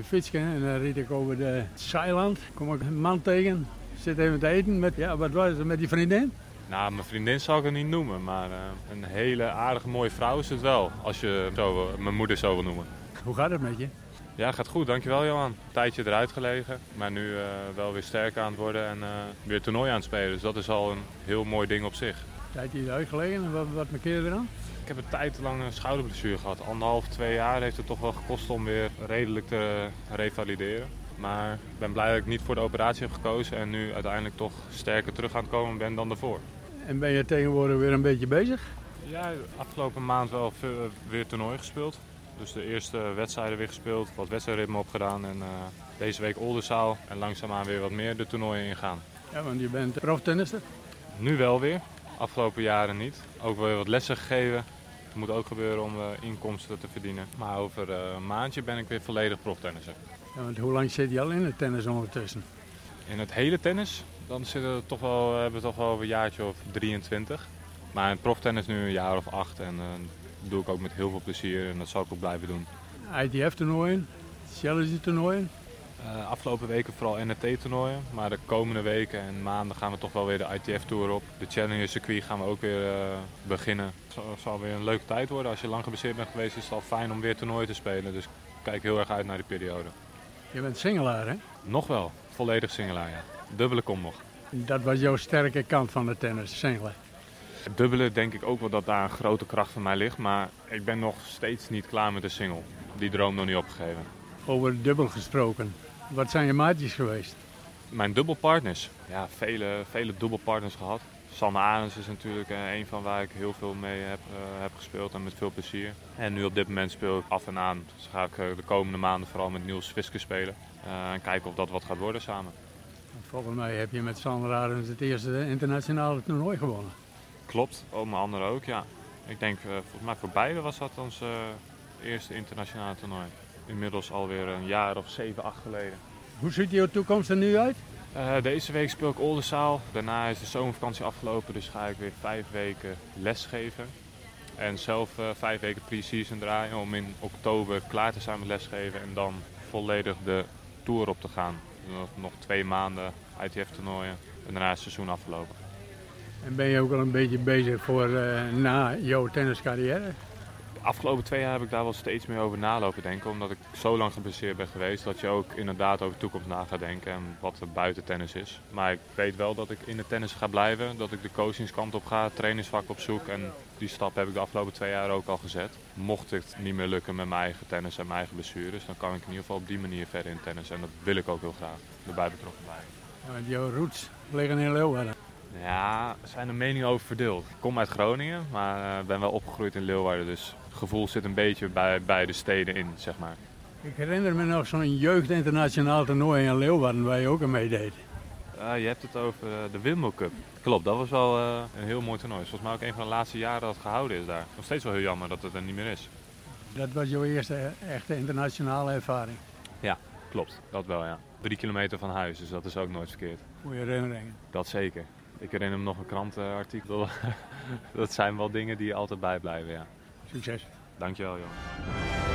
fietsje en dan reed ik over de Zeiland. Kom ik een man tegen, zit even te eten met, wat was het, met die vriendin? Nou, mijn vriendin zal ik het niet noemen, maar een hele aardige mooie vrouw is het wel. Als je mijn moeder zo wil noemen. Hoe gaat het met je? Ja, gaat goed. Dankjewel Johan. Een tijdje eruit gelegen, maar nu wel weer sterker aan het worden en weer toernooi aan het spelen. Dus dat is al een heel mooi ding op zich. Tijdje eruit gelegen en wat markeer je eraan? Ik heb een tijd lang een schouderblessure gehad. 1,5, 2 jaar heeft het toch wel gekost om weer redelijk te revalideren. Maar ik ben blij dat ik niet voor de operatie heb gekozen en nu uiteindelijk toch sterker terug aan het komen ben dan daarvoor. En ben je tegenwoordig weer een beetje bezig? Ja, afgelopen maand wel weer toernooi gespeeld. Dus de eerste wedstrijden weer gespeeld, wat wedstrijdritme opgedaan en deze week Oldenzaal en langzaamaan weer wat meer de toernooien ingaan. Ja, want je bent proftennister. Nu wel weer, afgelopen jaren niet. Ook weer wat lessen gegeven. Het moet ook gebeuren om inkomsten te verdienen. Maar over een maandje ben ik weer volledig proftennisser. Ja, want hoe lang zit je al in het tennis ondertussen? In het hele tennis, dan hebben we toch wel een jaartje of 23. Maar in het proftennis nu een jaar of 8 en dat doe ik ook met heel veel plezier en dat zal ik ook blijven doen. ITF-toernooien, Challenge-toernooien. Afgelopen weken vooral NRT-toernooien, maar de komende weken en maanden gaan we toch wel weer de ITF-tour op. De Challenger-circuit gaan we ook weer beginnen. Het zal weer een leuke tijd worden. Als je lang geblesseerd bent geweest is het al fijn om weer toernooien te spelen. Dus ik kijk heel erg uit naar die periode. Je bent singelaar, hè? Nog wel, volledig singelaar, ja. Dubbele komt nog. Dat was jouw sterke kant van de tennis, singelen. Het dubbele denk ik ook wel dat daar een grote kracht van mij ligt, maar ik ben nog steeds niet klaar met de single. Die droom nog niet opgegeven. Over dubbel gesproken. Wat zijn je maatjes geweest? Mijn dubbelpartners. Ja, vele dubbelpartners gehad. Sanne Arends is natuurlijk een van waar ik heel veel mee heb gespeeld en met veel plezier. En nu op dit moment speel ik af en aan. Dus ga ik de komende maanden vooral met Niels Fiske spelen. En kijken of dat wat gaat worden samen. Volgens mij heb je met Sanne Arends het eerste internationale toernooi gewonnen. Klopt, mijn anderen ook, ja. Ik denk, volgens mij voor beide was dat ons eerste internationale toernooi. Inmiddels alweer een jaar of 7, 8 geleden. Hoe ziet jouw toekomst er nu uit? Deze week speel ik Oldenzaal. Daarna is de zomervakantie afgelopen, dus ga ik weer 5 weken lesgeven. En zelf 5 weken pre-season draaien om in oktober klaar te zijn met lesgeven en dan volledig de tour op te gaan. Nog 2 maanden ITF-toernooien en daarna is het seizoen afgelopen. En ben je ook al een beetje bezig voor na jouw tenniscarrière? De afgelopen 2 jaar heb ik daar wel steeds meer over nalopen denken. Omdat ik zo lang geblesseerd ben geweest dat je ook inderdaad over de toekomst na gaat denken. En wat er buiten tennis is. Maar ik weet wel dat ik in de tennis ga blijven. Dat ik de coachingskant op ga, trainingsvak op zoek. En die stap heb ik de afgelopen 2 jaar ook al gezet. Mocht het niet meer lukken met mijn eigen tennis en mijn eigen blessures. Dan kan ik in ieder geval op die manier verder in tennis. En dat wil ik ook heel graag. Erbij betrokken blijven. Ja, want jouw roots liggen in Leeuwarden. Ja, er zijn de meningen over verdeeld. Ik kom uit Groningen, maar ben wel opgegroeid in Leeuwarden. Dus het gevoel zit een beetje bij beide steden in, zeg maar. Ik herinner me nog zo'n jeugdinternationaal toernooi in Leeuwarden waar je ook aan meedeed. Je hebt het over de Wimble Cup. Klopt, dat was wel een heel mooi toernooi. Volgens mij ook een van de laatste jaren dat het gehouden is daar. Nog steeds wel heel jammer dat het er niet meer is. Dat was jouw eerste echte internationale ervaring? Ja, klopt. Dat wel, ja. 3 kilometer van huis, dus dat is ook nooit verkeerd. Goeie herinneringen. Dat zeker. Ik herinner me nog een krantenartikel. Dat zijn wel dingen die altijd bijblijven, ja. Succes. Dankjewel, joh.